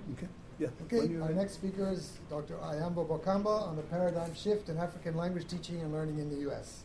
Okay. Yeah. Okay, our next speaker is Dr. Ayambo Bokamba on the paradigm shift in African language teaching and learning in the U.S.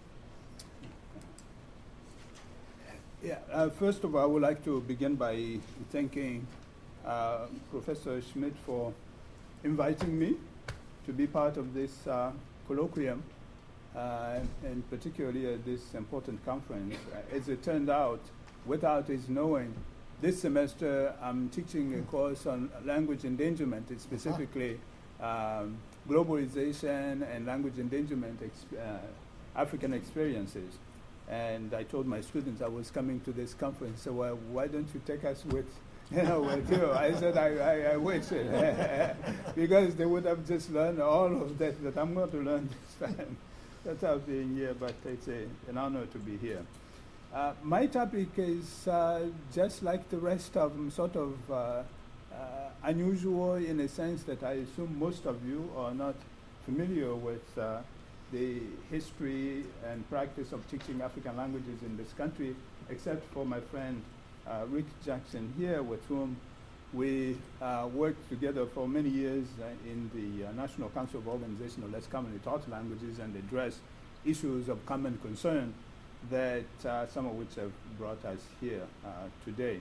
Yeah, first of all, I would like to begin by thanking Professor Schmidt for inviting me to be part of this colloquium, and particularly at this important conference. As it turned out, without his knowing, this semester I'm teaching a course on language endangerment, specifically globalization and language endangerment African experiences. And I told my students I was coming to this conference, so why don't you take us with you? I said I wish, because they would have just learned all of that I'm going to learn this time. That's how being here, but it's an honor to be here. My topic is just like the rest of them, sort of unusual in a sense that I assume most of you are not familiar with the history and practice of teaching African languages in this country, except for my friend Rick Jackson here, with whom we worked together for many years in the National Council of Organization of Less Commonly Taught Languages, and address issues of common concern that some of which have brought us here today.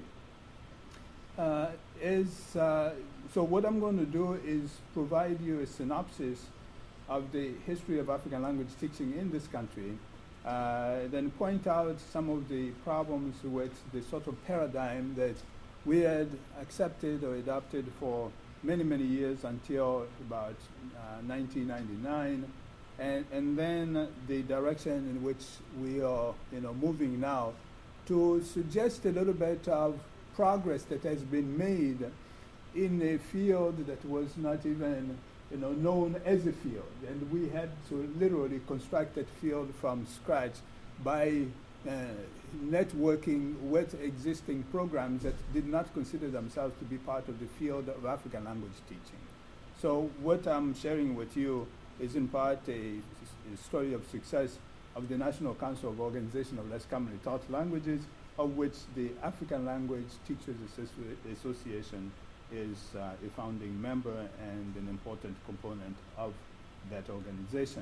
So what I'm going to do is provide you a synopsis of the history of African language teaching in this country, then point out some of the problems with the sort of paradigm that we had accepted or adopted for many, many years until about 1999, and then the direction in which we are moving now, to suggest a little bit of progress that has been made in a field that was not even known as a field. And we had to literally construct that field from scratch by networking with existing programs that did not consider themselves to be part of the field of African language teaching. So what I'm sharing with you is in part a story of success of the National Council of Organization of Less Commonly Taught Languages, of which the African Language Teachers Association is a founding member and an important component of that organization.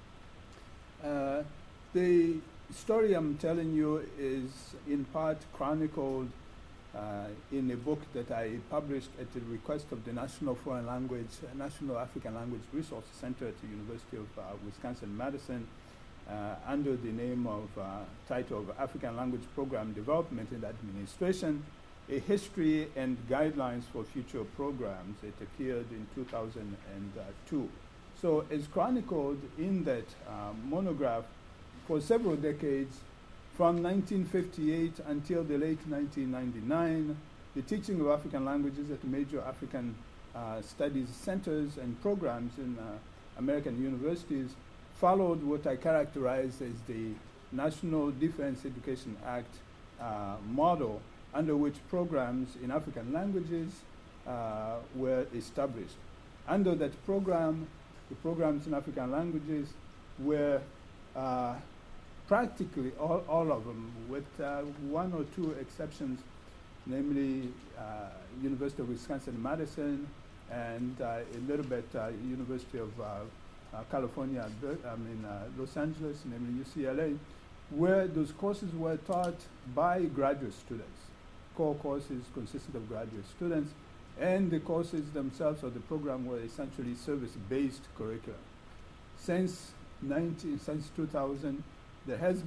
The story I'm telling you is in part chronicled in a book that I published at the request of the National African Language Resource Center at the University of Wisconsin-Madison, under the name of title of African Language Program Development and Administration, a History and Guidelines for Future Programs. It appeared in 2002. So as chronicled in that monograph, for several decades, from 1958 until the late 1999, the teaching of African languages at major African studies centers and programs in American universities followed what I characterize as the National Defense Education Act model, under which programs in African languages were established. Under that program, the programs in African languages were practically all of them, with one or two exceptions, namely University of Wisconsin-Madison and a little bit University of California, Los Angeles, namely UCLA, where those courses were taught by graduate students. Core courses consisted of graduate students, and the courses themselves of the program were essentially service-based curriculum. Since 2000, there has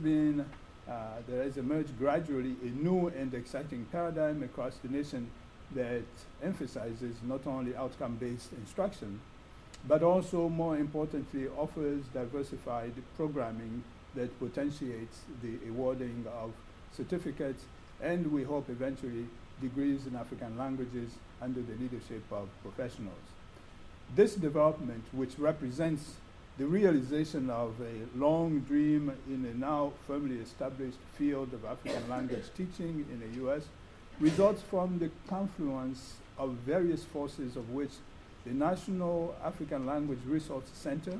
emerged gradually a new and exciting paradigm across the nation that emphasizes not only outcome-based instruction, but also, more importantly, offers diversified programming that potentiates the awarding of certificates, and we hope eventually degrees in African languages under the leadership of professionals. This development, which represents the realization of a long dream in a now firmly established field of African language teaching in the US, results from the confluence of various forces, of which the National African Language Resource Center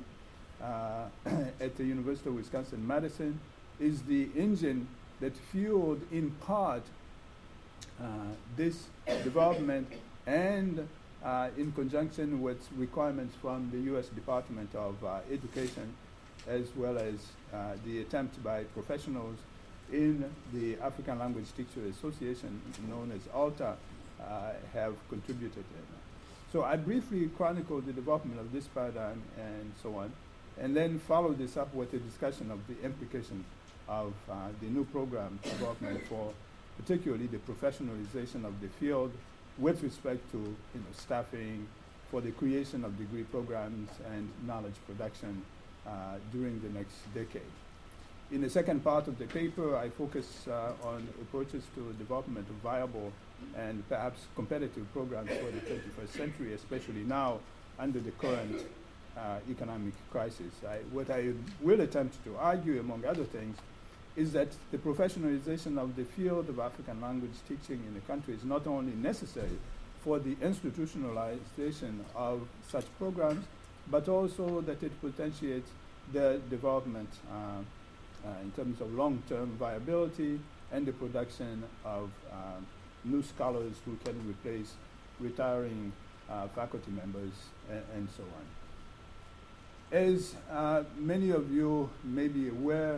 at the University of Wisconsin-Madison is the engine that fueled in part this development, and in conjunction with requirements from the U.S. Department of Education, as well as the attempt by professionals in the African Language Teacher Association, known as ALTA, have contributed. So I briefly chronicled the development of this paradigm and so on, and then followed this up with a discussion of the implications of the new program development for particularly the professionalization of the field with respect to staffing, for the creation of degree programs and knowledge production during the next decade. In the second part of the paper, I focus on approaches to development of viable and perhaps competitive programs for the 21st century, especially now under the current economic crisis. What I will attempt to argue, among other things, is that the professionalization of the field of African language teaching in the country is not only necessary for the institutionalization of such programs, but also that it potentiates their development in terms of long-term viability and the production of new scholars who can replace retiring faculty members and so on. As many of you may be aware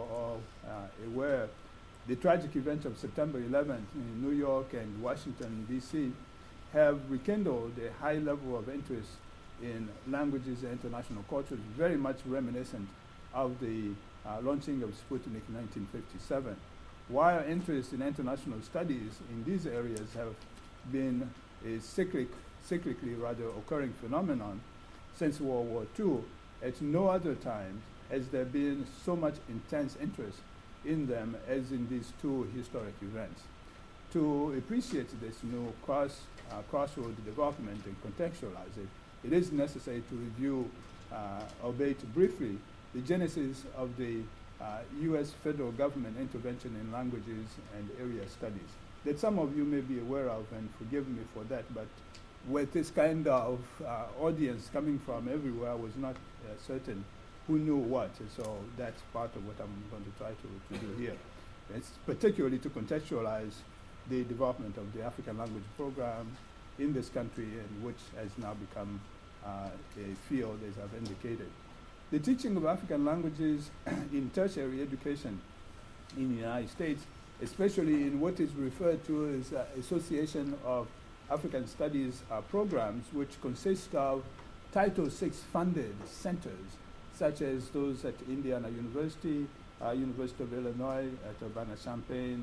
the tragic events of September 11th in New York and Washington, D.C. have rekindled a high level of interest in languages and international cultures, very much reminiscent of the launching of Sputnik in 1957. While interest in international studies in these areas have been a cyclically rather occurring phenomenon since World War II, at no other time has there been so much intense interest in them as in these two historic events. To appreciate this new crossroad development and contextualize it, it is necessary to review, albeit briefly, the genesis of the U.S. federal government intervention in languages and area studies that some of you may be aware of, and forgive me for that, but with this kind of audience coming from everywhere, I was not certain who knew what. So that's part of what I'm going to try to do here. It's particularly to contextualize the development of the African language program in this country, and which has now become a field, as I've indicated. The teaching of African languages in tertiary education in the United States, especially in what is referred to as Association of African Studies programs, which consist of Title VI funded centers, such as those at Indiana University, University of Illinois at Urbana-Champaign,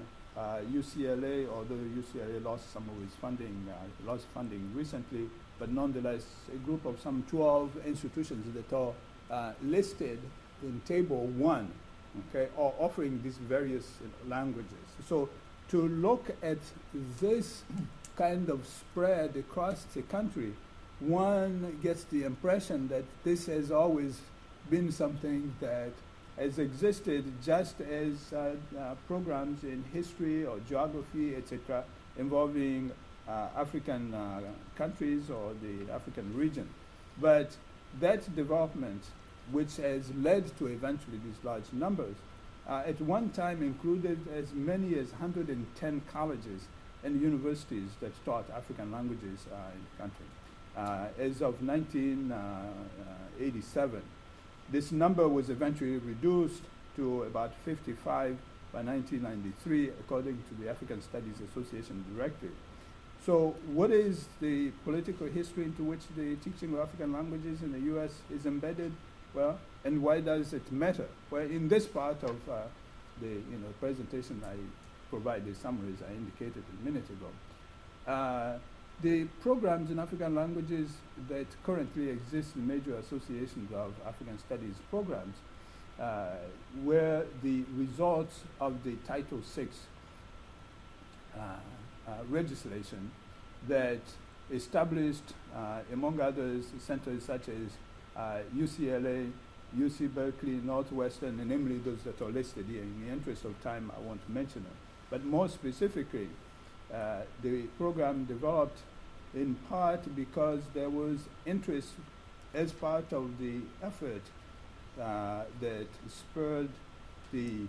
UCLA, although UCLA lost some of its funding, lost funding recently, but nonetheless a group of some 12 institutions that are listed in Table 1, okay, are offering these various languages. So to look at this kind of spread across the country, one gets the impression that this has always been something that has existed, just as programs in history or geography, etc., involving African countries or the African region. But that development, which has led to eventually these large numbers, at one time included as many as 110 colleges and universities that taught African languages in the country. As of 1987, this number was eventually reduced to about 55 by 1993, according to the African Studies Association directive. So what is the political history into which the teaching of African languages in the U.S. is embedded? Well, and why does it matter? Well, in this part of the presentation, I provide the summaries I indicated a minute ago. The programs in African languages that currently exist in major associations of African studies programs were the results of the Title VI legislation that established, among others, centers such as UCLA, UC Berkeley, Northwestern, and namely those that are listed here. In the interest of time, I won't mention them. But more specifically, the program developed in part because there was interest as part of the effort that spurred the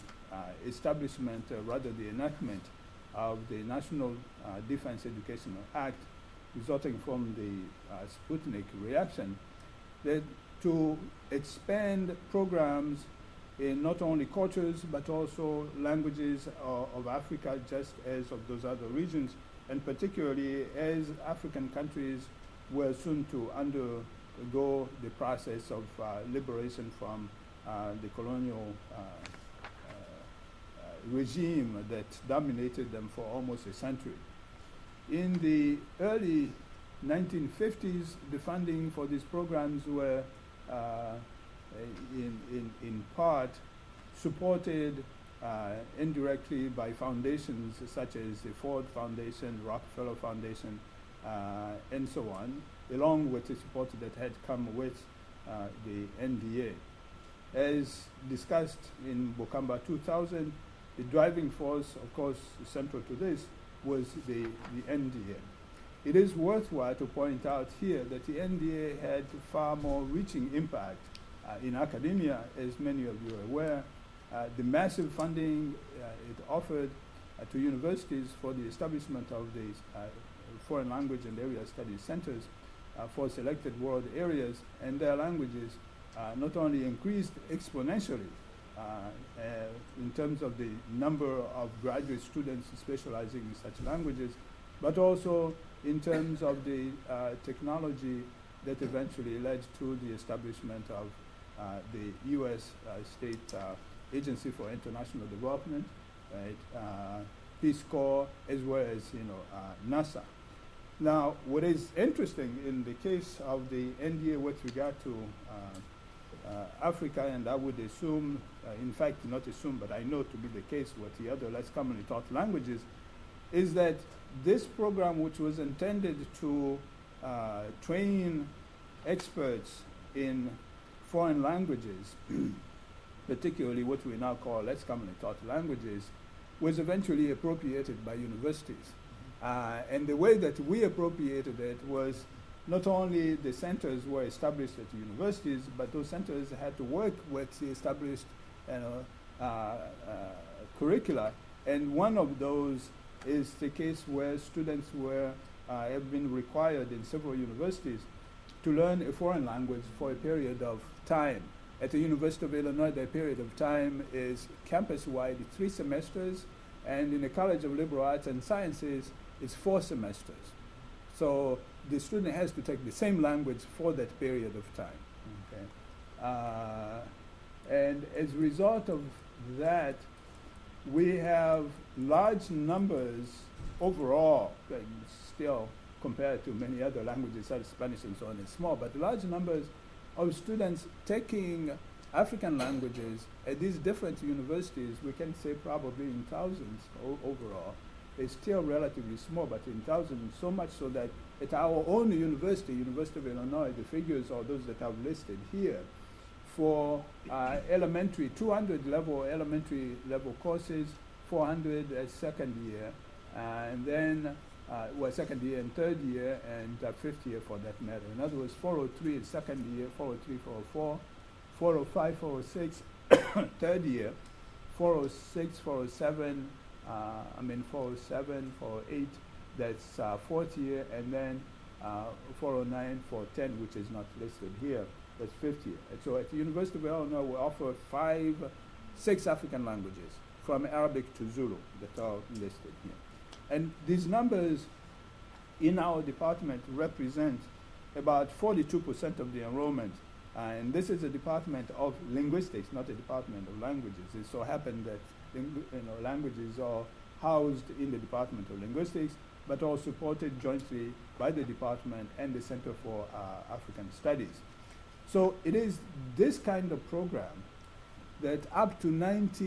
establishment, rather the enactment of the National Defense Educational Act resulting from the Sputnik reaction, that to expand programs in not only cultures but also languages of Africa, just as of those other regions, and particularly as African countries were soon to undergo the process of liberation from the colonial regime that dominated them for almost a century. In the early 1950s, the funding for these programs were in part supported indirectly by foundations such as the Ford Foundation, Rockefeller Foundation, and so on, along with the support that had come with the NDA. As discussed in Bokamba 2000, the driving force, of course, central to this, was the NDA. It is worthwhile to point out here that the NDA had far more reaching impact in academia, as many of you are aware. The massive funding it offered to universities for the establishment of the foreign language and area studies centers for selected world areas and their languages not only increased exponentially in terms of the number of graduate students specializing in such languages, but also in terms of the technology that eventually led to the establishment of the U.S. State Agency for International Development, right, Peace Corps, as well as NASA. Now, what is interesting in the case of the NDA with regard to Africa, and I would assume, in fact, not assume, but I know to be the case with the other less commonly taught languages, is that this program, which was intended to train experts in foreign languages, particularly what we now call less commonly taught languages, was eventually appropriated by universities. And the way that we appropriated it was not only the centers were established at the universities, but those centers had to work with the established curricula. And one of those is the case where students have been required in several universities to learn a foreign language for a period of time. At the University of Illinois, the period of time is campus-wide 3 semesters, and in the College of Liberal Arts and Sciences, it's 4 semesters. So the student has to take the same language for that period of time. Okay? And as a result of that, we have large numbers overall, still compared to many other languages, such as Spanish and so on, is small, but large numbers of students taking African languages at these different universities. We can say probably in thousands overall. It's still relatively small, but in thousands, so much so that at our own university, University of Illinois, the figures are those that I've listed here. For elementary, 200 elementary level courses, 400 as second year, and then second year and third year, and fifth year for that matter. In other words, 403 is second year, 403, 404, 405, 406, third year, 406, 407, 407, 408, that's fourth year, and then 409, 410, which is not listed here, that's fifth year. And so at the University of Illinois, we offer 6 African languages, from Arabic to Zulu, that are listed here. And these numbers in our department represent about 42% of the enrollment. And this is a department of linguistics, not a department of languages. It so happened that languages are housed in the Department of Linguistics, but are supported jointly by the department and the Center for African Studies. So it is this kind of program that up to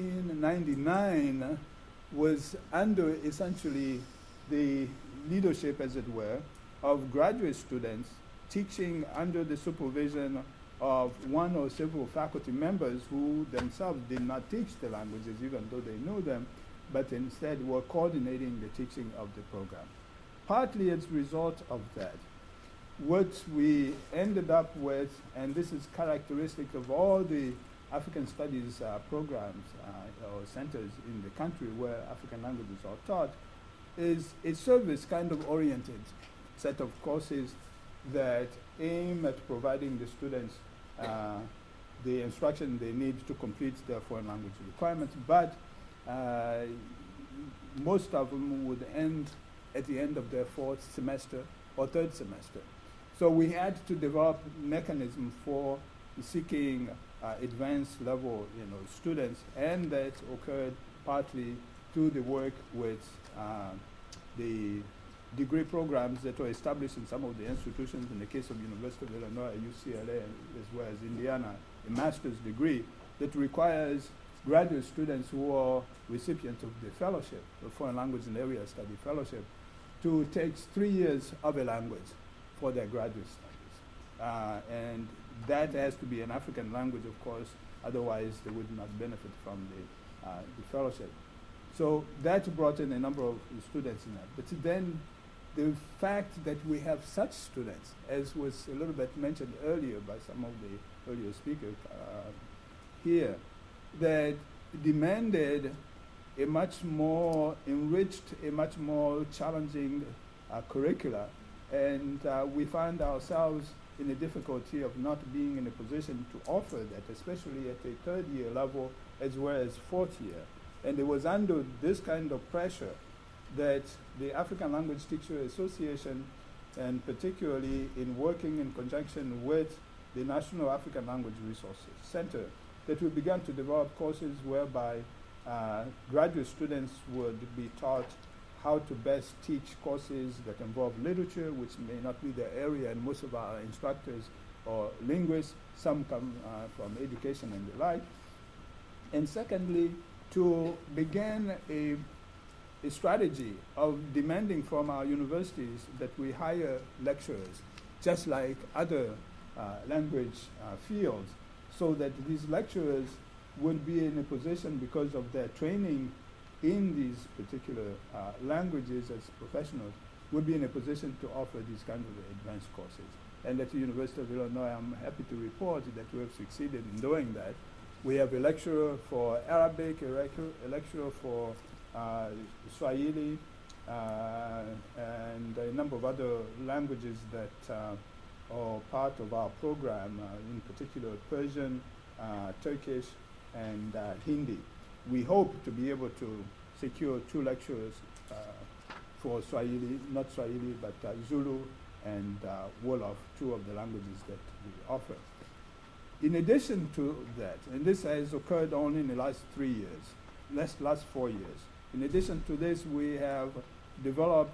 1999 was under essentially the leadership, as it were, of graduate students teaching under the supervision of one or several faculty members who themselves did not teach the languages, even though they knew them, but instead were coordinating the teaching of the program. Partly as a result of that, what we ended up with, and this is characteristic of all the African studies programs or centers in the country where African languages are taught, is a service kind of oriented set of courses that aim at providing the students the instruction they need to complete their foreign language requirements, but most of them would end at the end of their fourth semester or third semester. So we had to develop mechanism for seeking advanced level students, and that occurred partly through the work with the degree programs that were established in some of the institutions. In the case of University of Illinois, UCLA, as well as Indiana, a master's degree that requires graduate students who are recipients of the fellowship, the Foreign Language and Area Study Fellowship, to take 3 years of a language for their graduate studies. And that has to be an African language, of course, otherwise they would not benefit from the fellowship. So that brought in a number of students in that. But then the fact that we have such students, as was a little bit mentioned earlier by some of the earlier speakers here, that demanded a much more enriched, a much more challenging curricula. And we find ourselves in the difficulty of not being in a position to offer that, especially at a third year level as well as fourth year. And it was under this kind of pressure that the African Language Teacher Association, and particularly in working in conjunction with the National African Language Resources Center, that we began to develop courses whereby graduate students would be taught how to best teach courses that involve literature, which may not be their area, and most of our instructors are linguists. Some come from education and the like. And secondly, to begin a strategy of demanding from our universities that we hire lecturers, just like other language fields, so that these lecturers would be in a position, because of their training in these particular languages as professionals, would be in a position to offer these kinds of advanced courses. And at the University of Illinois, I'm happy to report that we have succeeded in doing that. We have a lecturer for Arabic, a lecturer for Swahili, and a number of other languages that are part of our program, in particular Persian, Turkish, and Hindi. We hope to be able to secure 2 lecturers for Swahili, not Swahili, but Zulu and Wolof, 2 of the languages that we offer. In addition to that, and this has occurred only in the last 3 years, last 4 years. In addition to this, we have developed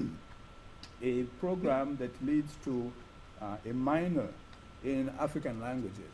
a program that leads to a minor in African languages.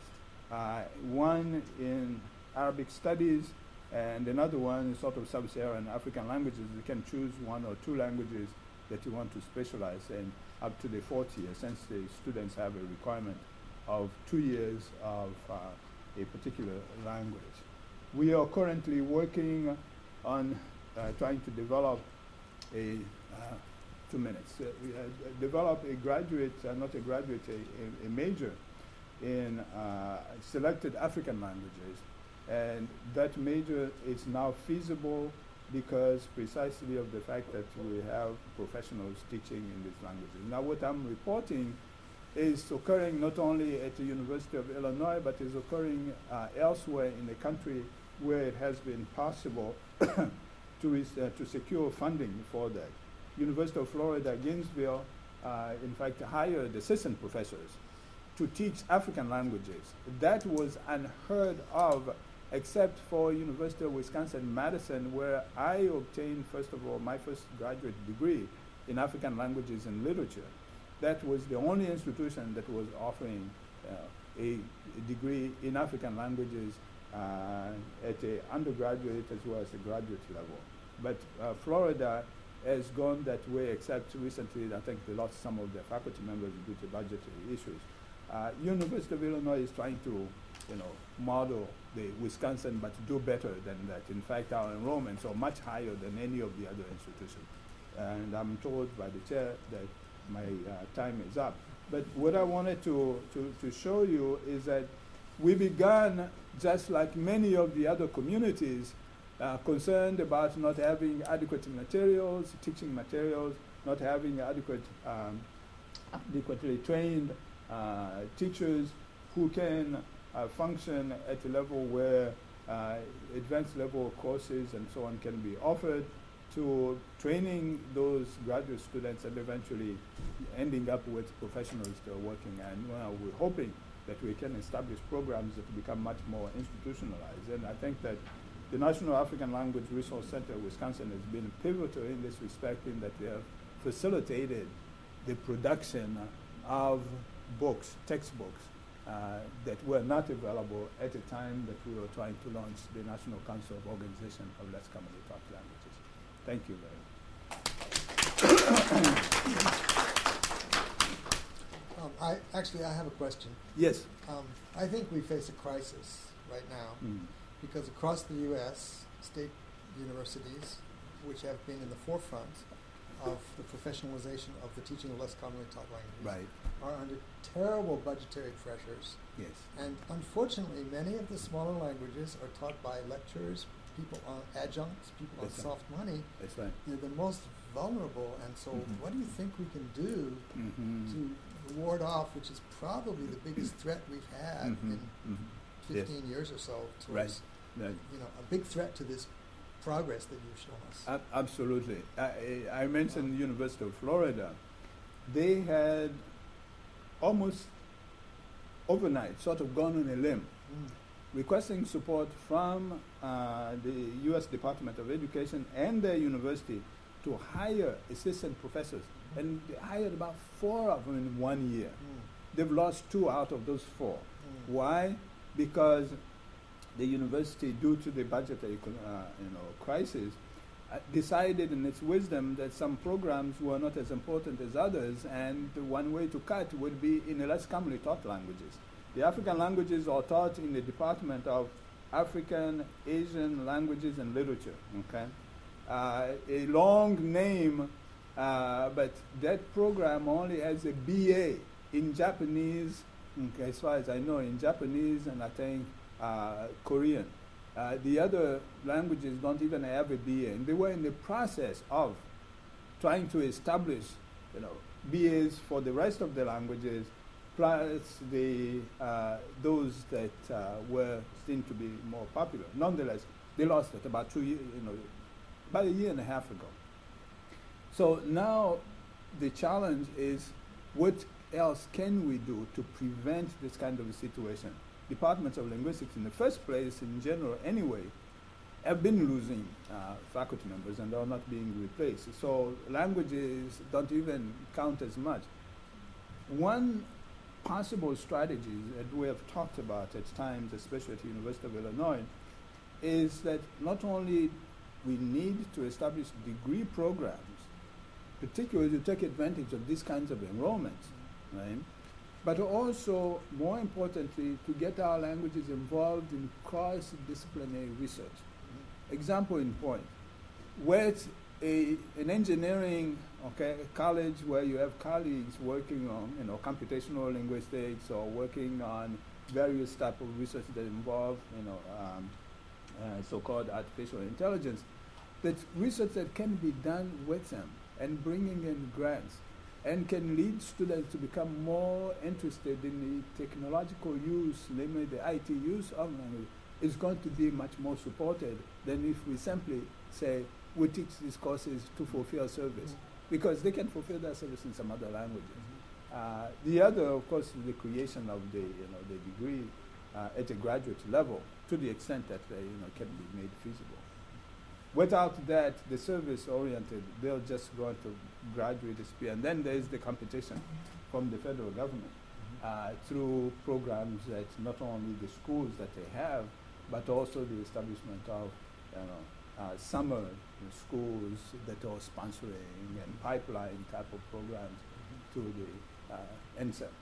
One in Arabic studies, and another one is sort of sub-Saharan African languages. You can choose 1 or 2 languages that you want to specialize in up to the 4th year, since the students have a requirement of 2 years of a particular language. We are currently working on trying to develop a, 2 minutes, develop a graduate, not a graduate, a major in selected African languages. And that major is now feasible because precisely of the fact that we have professionals teaching in these languages. Now what I'm reporting is occurring not only at the University of Illinois, but is occurring elsewhere in the country where it has been possible to secure funding for that. University of Florida, Gainesville, in fact, hired assistant professors to teach African languages. That was unheard of, except for University of Wisconsin-Madison, where I obtained, first of all, my first graduate degree in African languages and literature. That was the only institution that was offering a degree in African languages at the undergraduate as well as the graduate level. But Florida has gone that way, except recently I think they lost some of their faculty members due to budgetary issues. University of Illinois is trying to, model the Wisconsin, but do better than that. In fact, our enrollments are much higher than any of the other institutions. And I'm told by the chair that my time is up. But what I wanted to show you is that we began, just like many of the other communities, concerned about not having adequate materials, teaching materials, not having adequately trained teachers who can function at a level where advanced level courses and so on can be offered, to training those graduate students and eventually ending up with professionals that are working. And we're hoping that we can establish programs that become much more institutionalized. And I think that the National African Language Resource Center of Wisconsin has been pivotal in this respect, in that they have facilitated the production of books, textbooks, that were not available at the time that we were trying to launch the National Council of Organization of Less Commonly Taught Languages. Thank you very much. I have a question. Yes. I think we face a crisis right now because across the U.S., state universities, which have been in the forefront of the professionalization of the teaching of less commonly taught languages, are under terrible budgetary pressures. Yes. And unfortunately, many of the smaller languages are taught by lecturers, people on adjuncts, people on soft money. That's right. They're the most vulnerable, and so what do you think we can do to ward off, which is probably the biggest threat we've had in 15 years or so, towards a big threat to this progress that you've shown us? Absolutely. I mentioned the University of Florida. They had almost overnight sort of gone on a limb, requesting support from the U.S. Department of Education and their university to hire assistant professors. And they hired about 4 of them in 1 year. They've lost 2 out of those 4. Why? Because the university, due to the budgetary crisis, decided in its wisdom that some programs were not as important as others, and one way to cut would be in the less commonly taught languages. The African languages are taught in the Department of African, Asian Languages and Literature. Okay, a long name, but that program only has a BA in Japanese, as far as I know, in Japanese and I think Korean. The other languages don't even have a BA, and they were in the process of trying to establish, BAs for the rest of the languages, plus the those that were seen to be more popular. Nonetheless, they lost it about 2 years, about 1.5 years ago. So now the challenge is, what else can we do to prevent this kind of a situation? Departments of linguistics in the first place, in general anyway, have been losing faculty members and are not being replaced. So languages don't even count as much. One possible strategy that we have talked about at times, especially at the University of Illinois, is that not only we need to establish degree programs, particularly to take advantage of these kinds of enrollments, right? But also, more importantly, to get our languages involved in cross-disciplinary research. Example in point, where it's an engineering college where you have colleagues working on computational linguistics or working on various type of research that involve so-called artificial intelligence, that's research that can be done with them and bringing in grants, and can lead students to become more interested in the technological use, namely the IT use of language, is going to be much more supported than if we simply say, we teach these courses to fulfill service, because they can fulfill that service in some other languages. The other, of course, is the creation of the degree at a graduate level, to the extent that they can be made feasible. Without that, the service-oriented, they'll just go to graduate disappear. And then there's the competition from the federal government through programs that not only the schools that they have, but also the establishment of summer schools that are sponsoring and pipeline type of programs to the NSEP.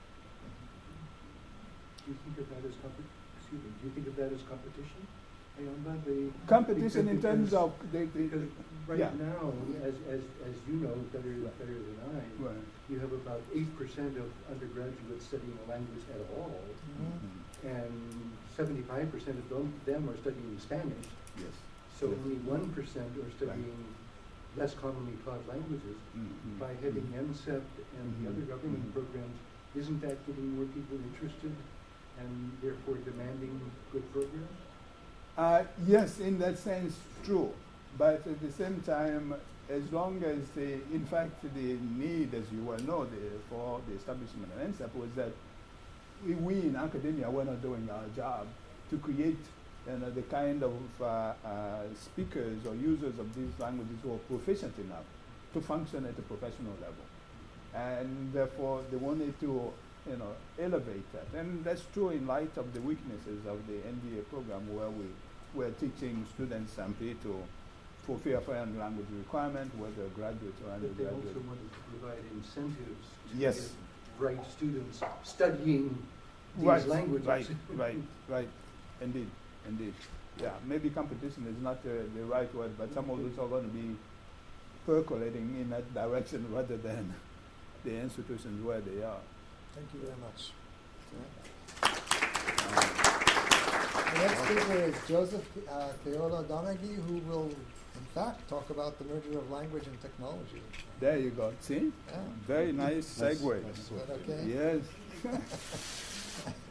Do you think of that as Do you think of that as competition? Competition in terms of because right now, as you know better than I, you have about 8% of undergraduates studying a language at all, and 75% of them are studying Spanish. Yes. So only 1% are studying less commonly taught languages, by having NCEP and the other government programs, isn't that getting more people interested and therefore demanding good programs? Yes, in that sense, true. But at the same time, as long as in fact, the need, as you well know, for the establishment of NCEP was that we in academia were not doing our job to create the kind of speakers or users of these languages who are proficient enough to function at a professional level. And therefore, they wanted to elevate that. And that's true in light of the weaknesses of the MBA program, where we're teaching students simply to fulfill a foreign language requirement, whether graduate or But they undergraduate. also wanted to provide incentives to Yes. get bright students studying these Right, languages. right. Indeed. Yeah, maybe competition is not the right word, but some of us are going to be percolating in that direction rather than the institutions where they are. Thank you very much. The next speaker is Joseph Theola Donaghy, who will, in fact, talk about the merger of language and technology. There you go. See? Yeah. Very nice segue. Is that okay? Yes.